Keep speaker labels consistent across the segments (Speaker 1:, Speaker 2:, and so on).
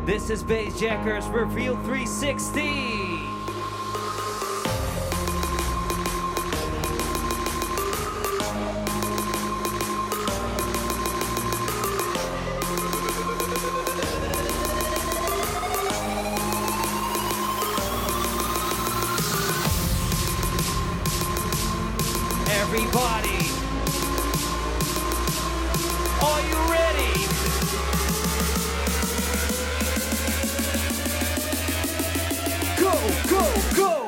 Speaker 1: This is Bassjackers Reveal 360. Everybody, are you ready? Go, go, go!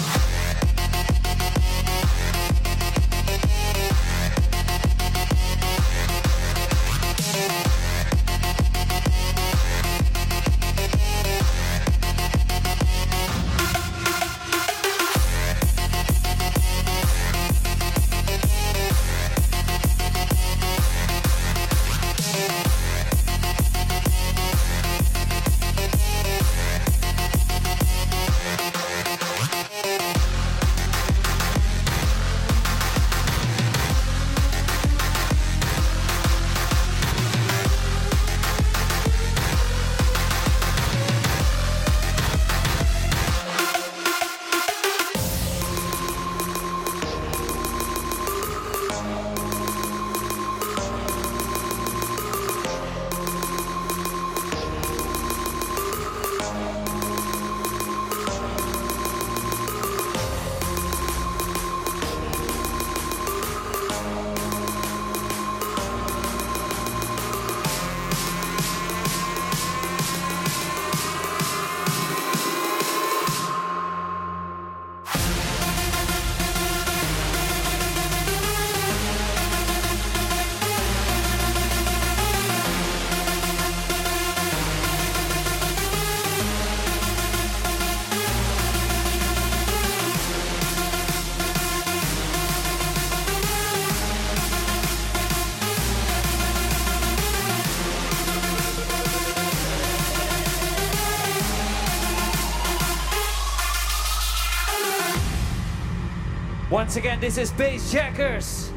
Speaker 1: Once again, this is Bassjackers.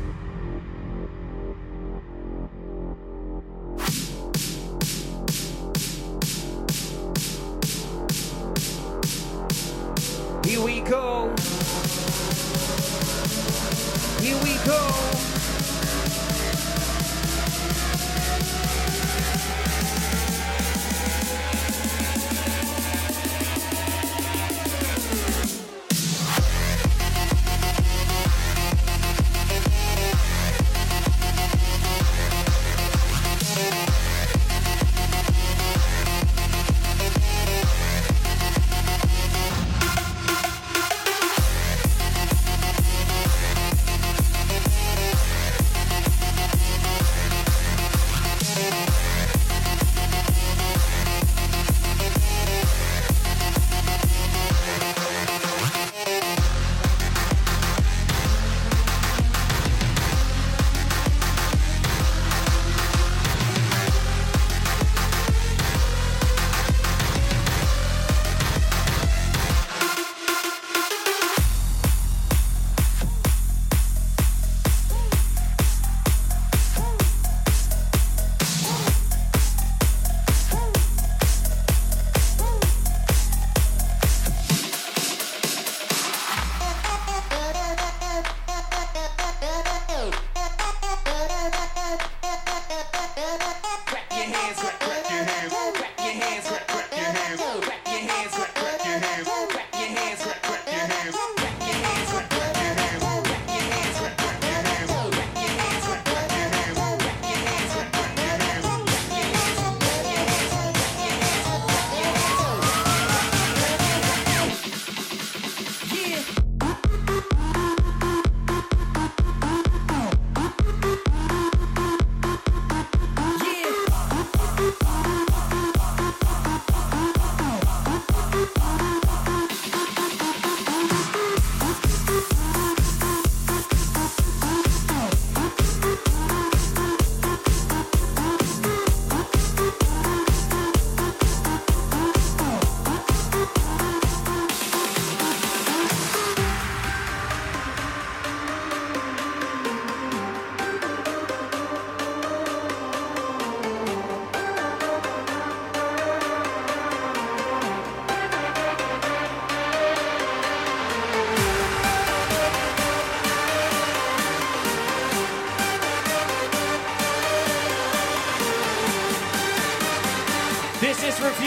Speaker 1: Here we go. Here we go.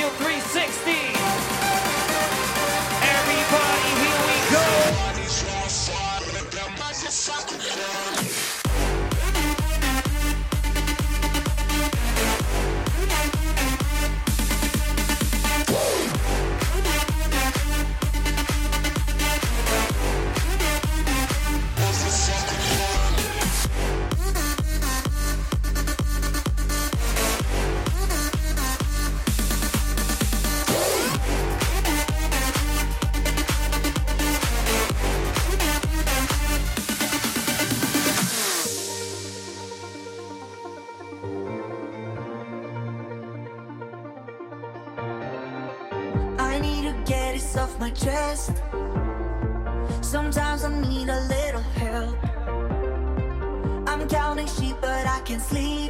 Speaker 1: Reveal 360. Everybody, here we go.
Speaker 2: I need to get this off my chest. Sometimes I need a little help. I'm counting sheep, but I can't sleep.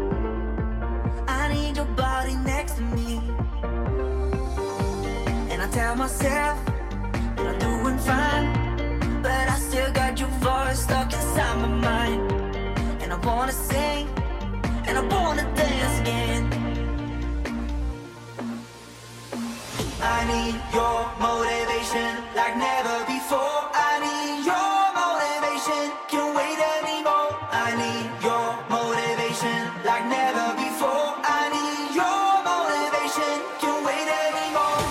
Speaker 2: I need your body next to me. And I tell myself that I'm doing fine, but I still got your voice stuck inside my mind. And I wanna sing, and I wanna dance again. I need your motivation like never before. I need your motivation, can't wait anymore. I need your motivation like never before. I need your motivation, can't wait anymore.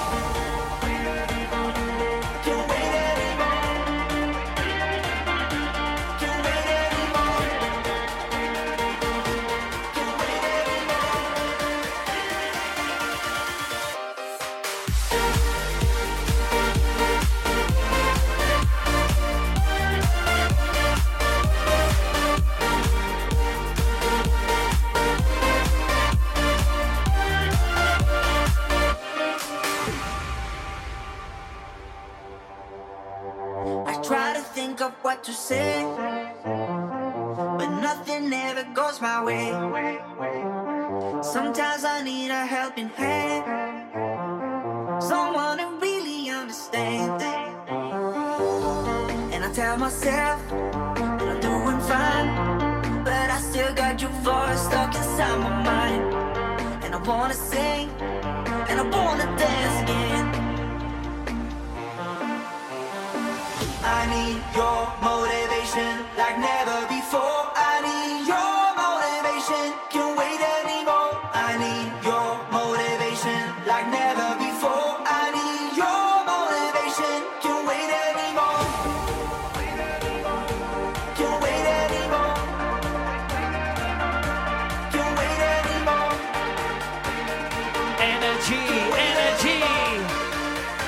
Speaker 2: Can't wait anymore. Can't wait anymore. Can't wait anymore. I try to think of what to say, but nothing ever goes my way. Sometimes I need a helping hand, someone who really understands. And I tell myself that I'm doing fine, but I still got your voice stuck inside my mind. And I wanna sing, and I wanna dance again. I need your motivation like never before. I need your motivation, can't wait anymore. I need your motivation like never before. I need your motivation, can't wait anymore. Can't wait anymore. Can't wait anymore.
Speaker 1: Energy, energy.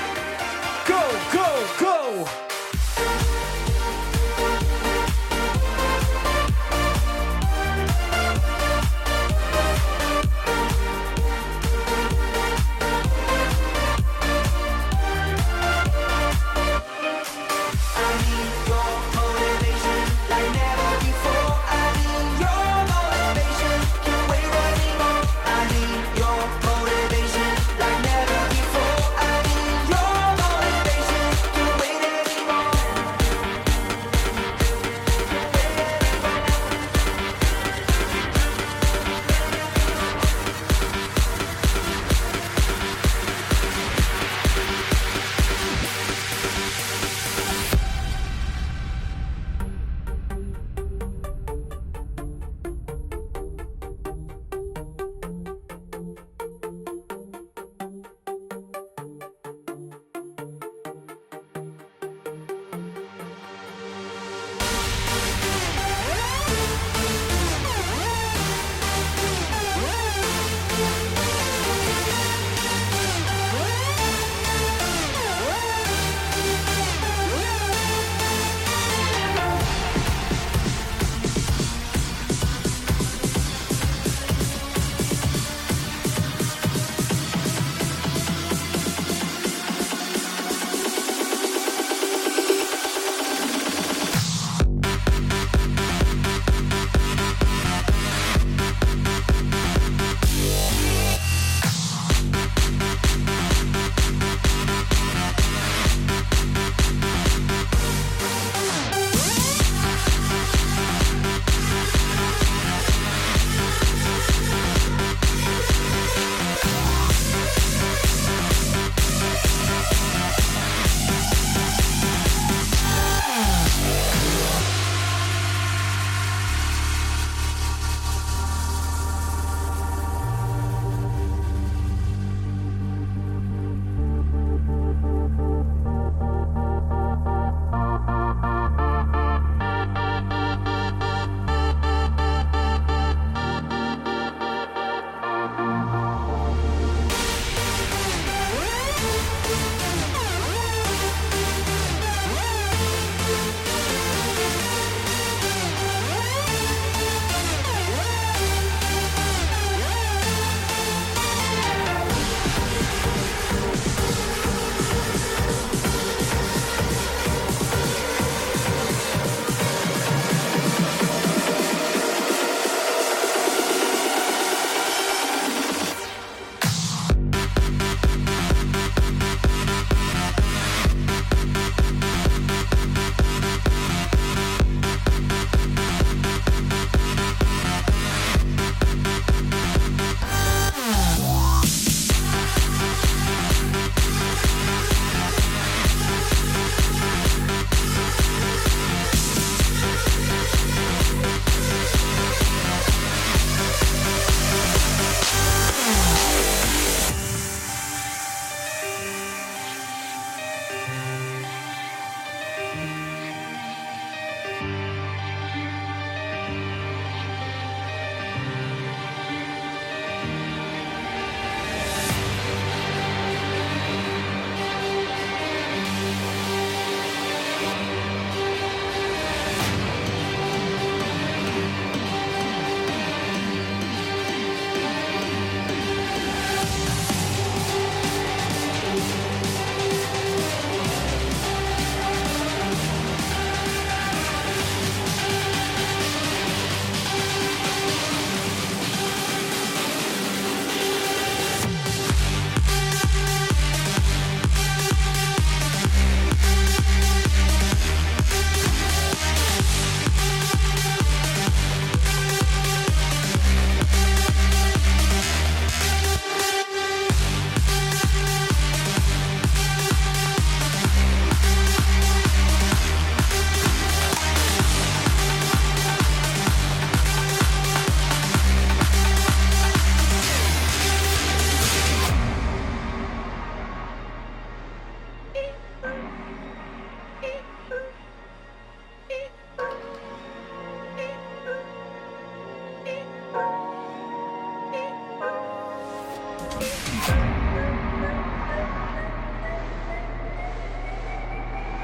Speaker 1: Go, go, go.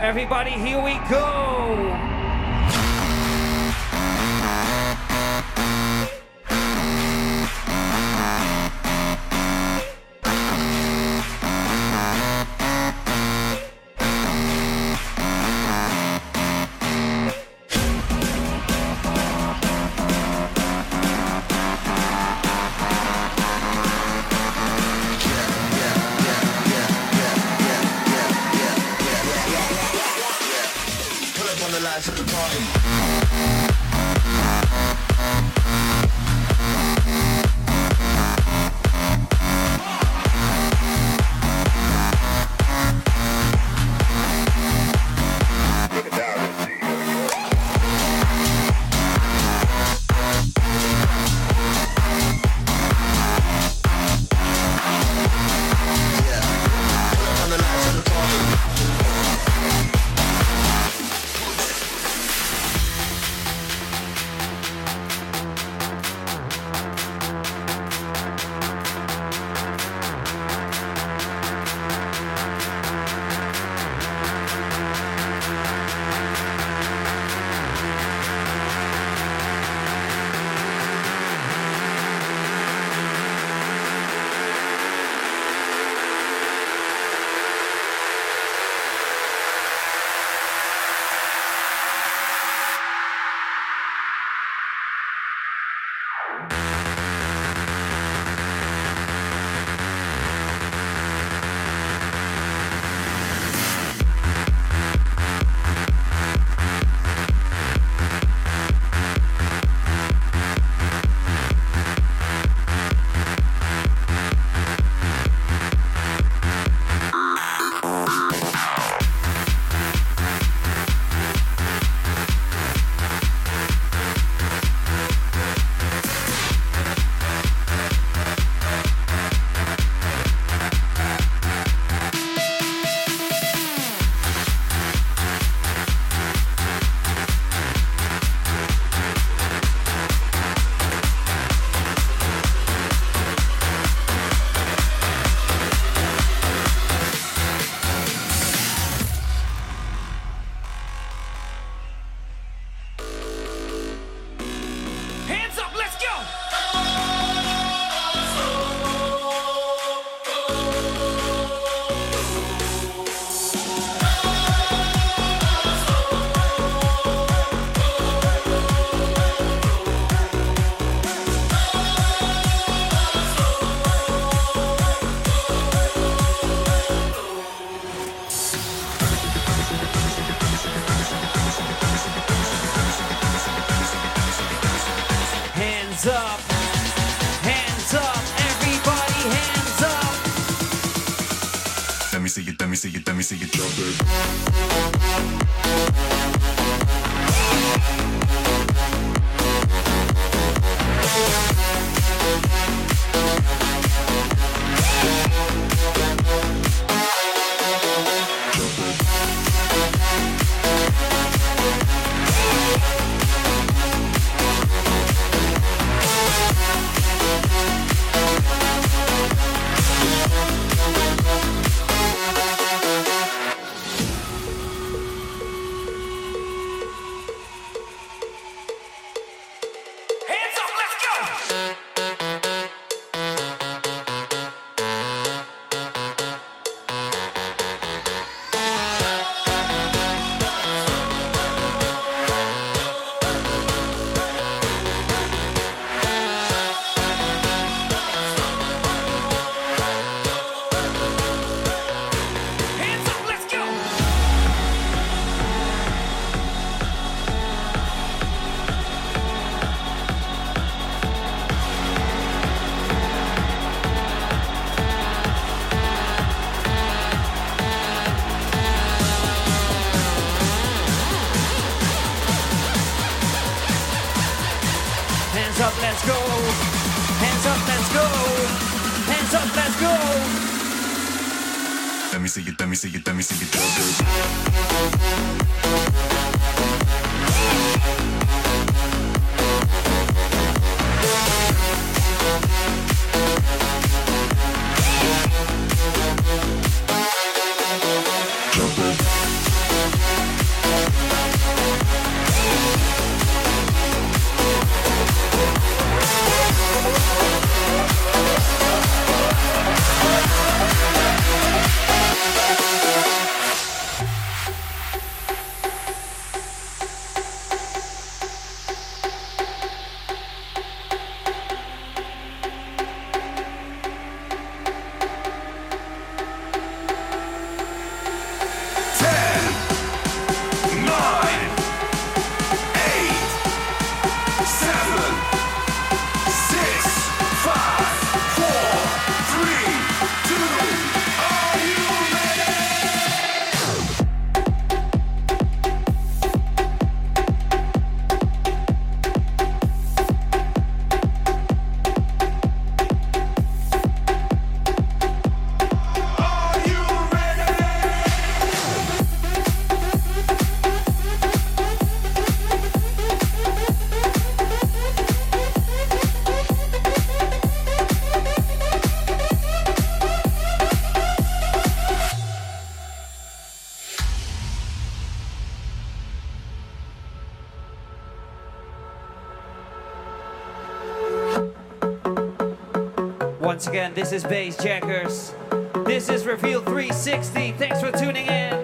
Speaker 1: Everybody, here we go.
Speaker 3: Let me see you jump it.
Speaker 1: Hands up, let's go. Hands up, let's go. Hands up, let's go.
Speaker 3: Let me see you, let me see you, let me see you jump it. Jump it.
Speaker 1: Once again, this is Bass Jackers. This is Reveal 360. Thanks for tuning in.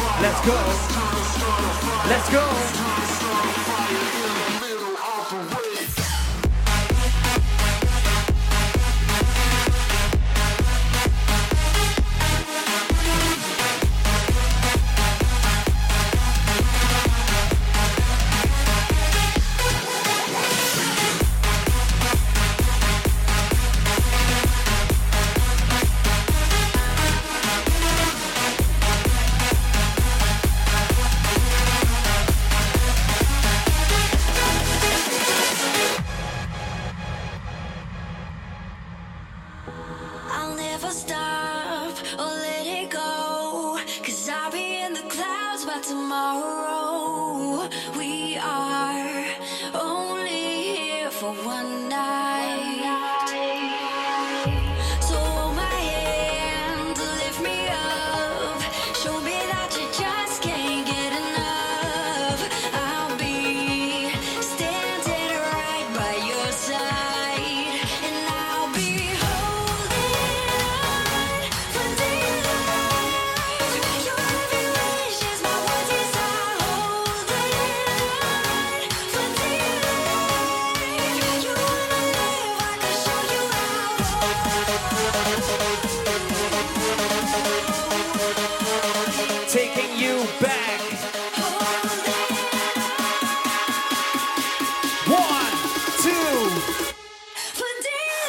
Speaker 1: Let's go. Let's go.
Speaker 4: I'll never stop or let it go, 'cause I'll be in the clouds by tomorrow. We are only here for one night. So hold my hand to lift me up, show me that you just can't get enough. I'll be standing right by your side, and I'll be holding on for dear life. Your every wish is my one desire. Holding on for dear life. You wanna live, I can show you
Speaker 1: Taking you back. One, two.
Speaker 4: for dear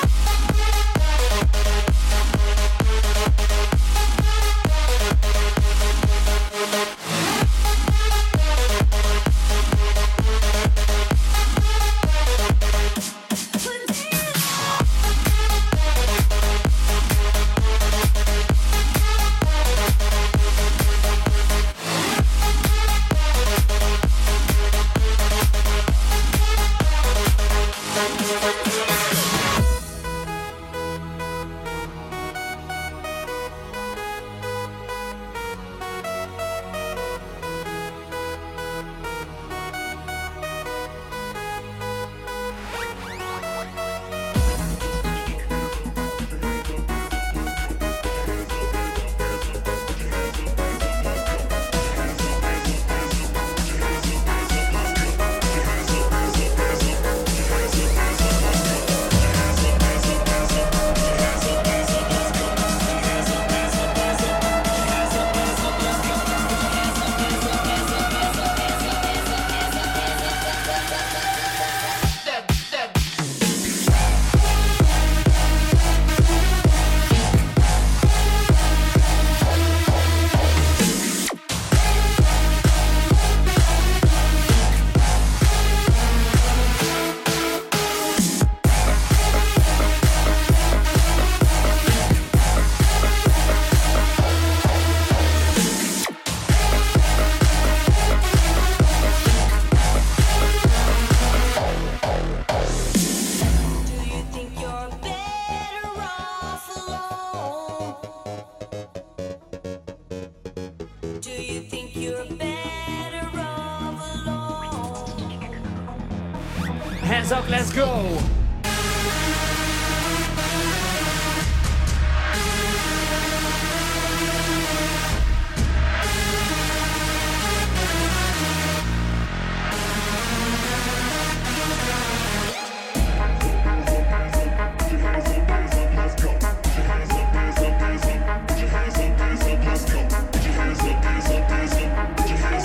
Speaker 1: Hands up, let's go.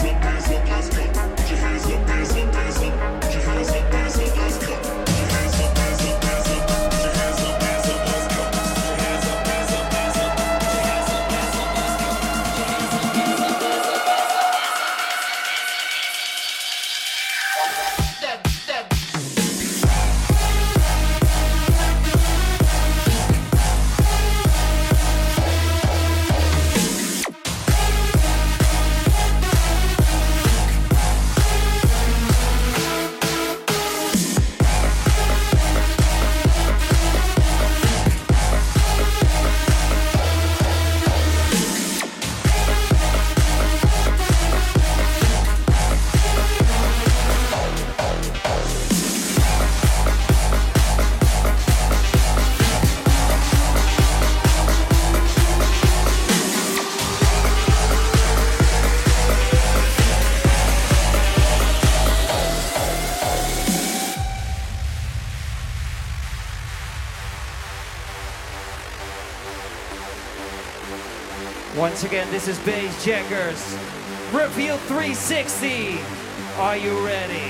Speaker 3: Let's go.
Speaker 1: Once again, this is Bass Jackers. Reveal 360. Are you ready?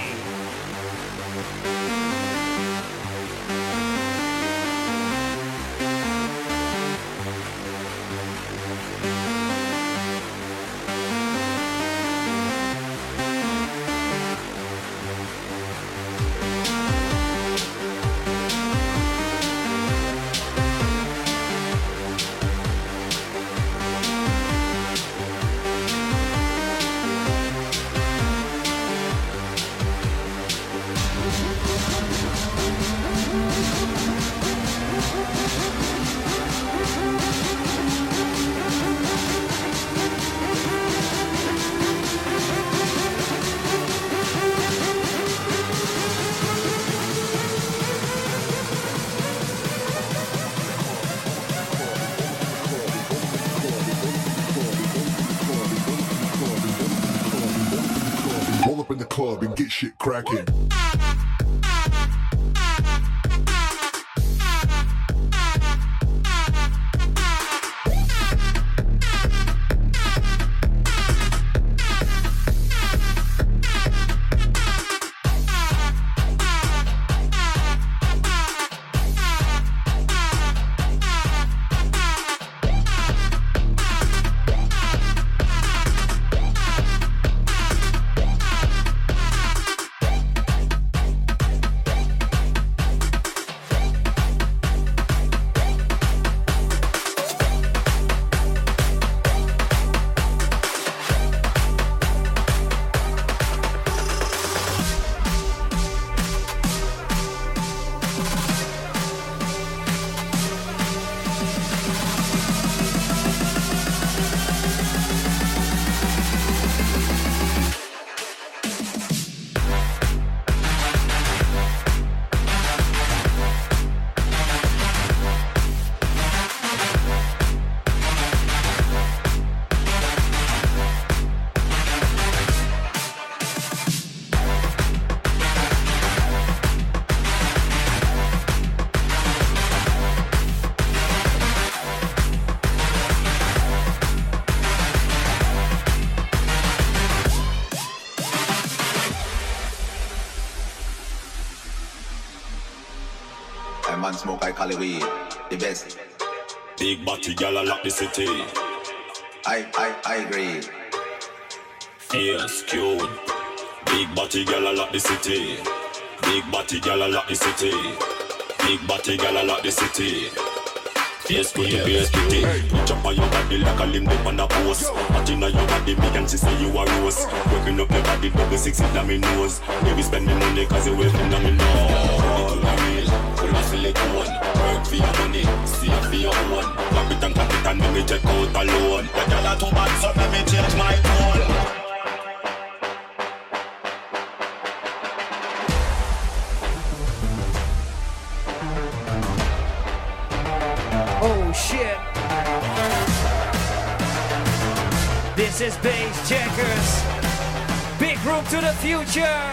Speaker 5: Roll up in the club and get shit cracking.
Speaker 6: Man smoke, I call it weed, the best.
Speaker 7: Big body gal lock the city.
Speaker 6: I agree.
Speaker 7: Fierce, cute. Big body gal lock the city. Big body gal lock the city. Big body gal lock the city. Fierce, good, fierce, pretty. Jump on your body like a limb up on a post. But in your body, me can say you a rose. Working up your body, double six in my nose. Baby spend me money cause you working on me nose. Full of silicone, work for your money, save for your own. Pop it and clap it and let me check out alone. The girl are too bad, so let me change my tone.
Speaker 1: Oh shit. This is Bass Jackers. Big room to the future.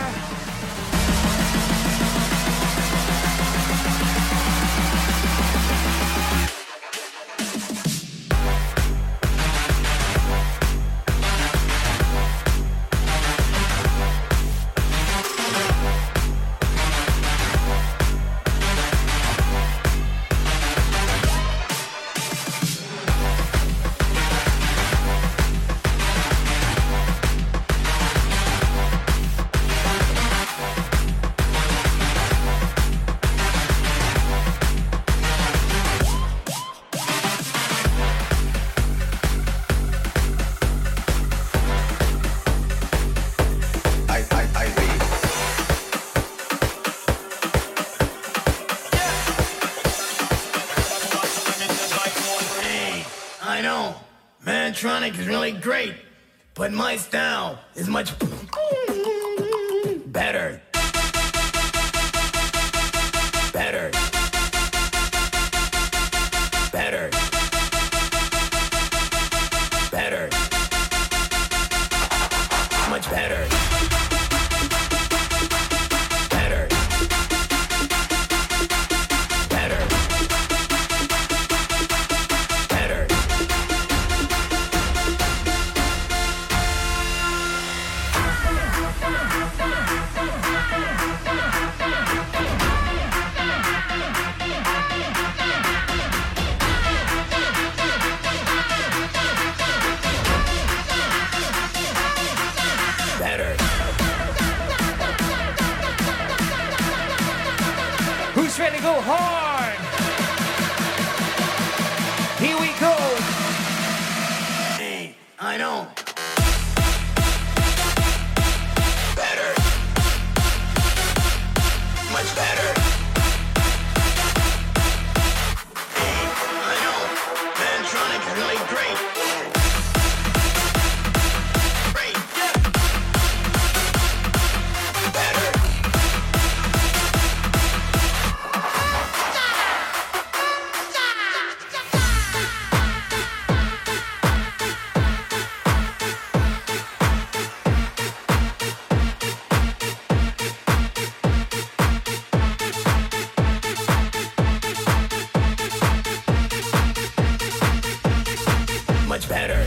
Speaker 8: Mantronic is really great, but my style is much better. Better. Better. Better. Much better. Better. Better. Better.
Speaker 1: go hard. Here we go.
Speaker 8: Hey, I know. Better. Much better. Hey, I know. Mantronic is really great. Great. Better. Much better.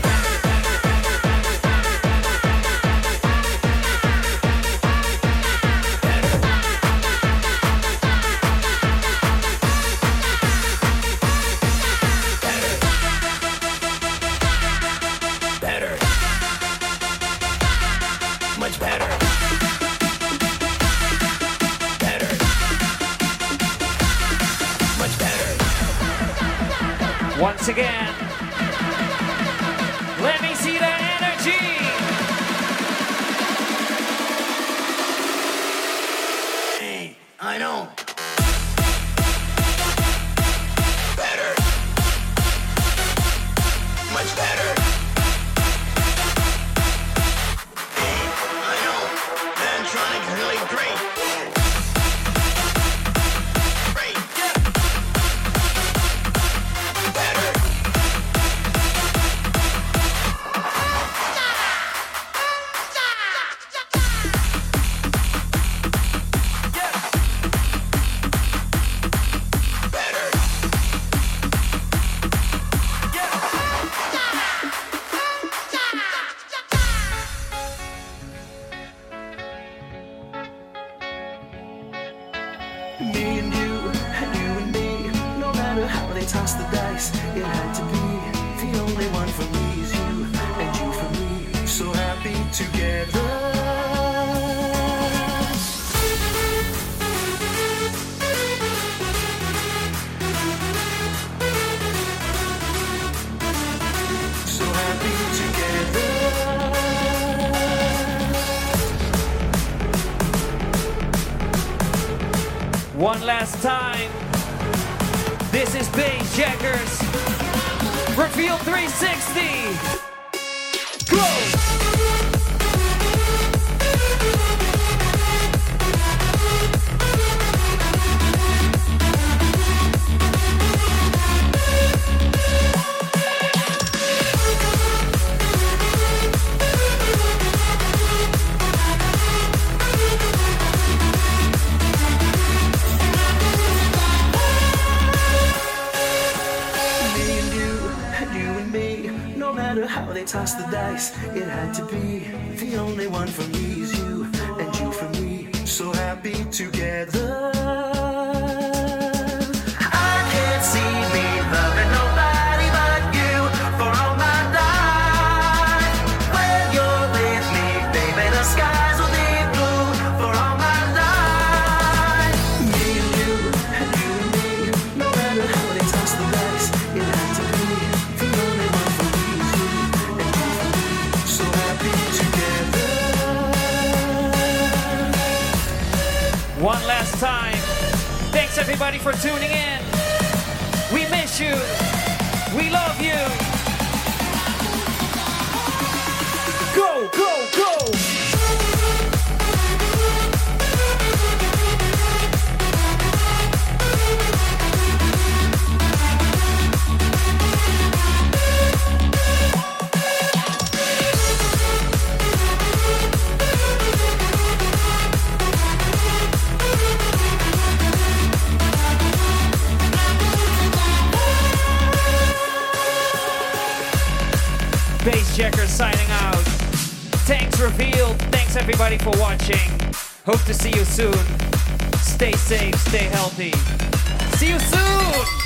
Speaker 8: Better. Much better. Better. Much better.
Speaker 1: Once again, let me see that energy.
Speaker 8: Hey, I know. Better. Much better. Hey, I know. Mantronic is really great. Great. Better. Better.
Speaker 2: Me and you and me. No matter how they toss the dice, it had to be. The only one for me is you, and you for me. So happy together. So happy together.
Speaker 1: One last time. This is Bass Jackers. Reveal 360. Go!
Speaker 2: Me and you and me. No matter how they toss the dice, it had to be. The only one for me is you, and you for me. So happy together. I can't see me loving nobody but you for all my life. When you're with me, baby, the skies will be blue for all my life. Me and you and me. No matter how they toss the dice, it had to be. The only one for me is you, and you for me. So happy together.
Speaker 1: One last time. Thanks everybody for tuning in. We miss you. We love you. Go, go, go. Bass Jackers signing out. Thanks Revealed. Thanks everybody for watching. Hope to see you soon. Stay safe, stay healthy. See you soon!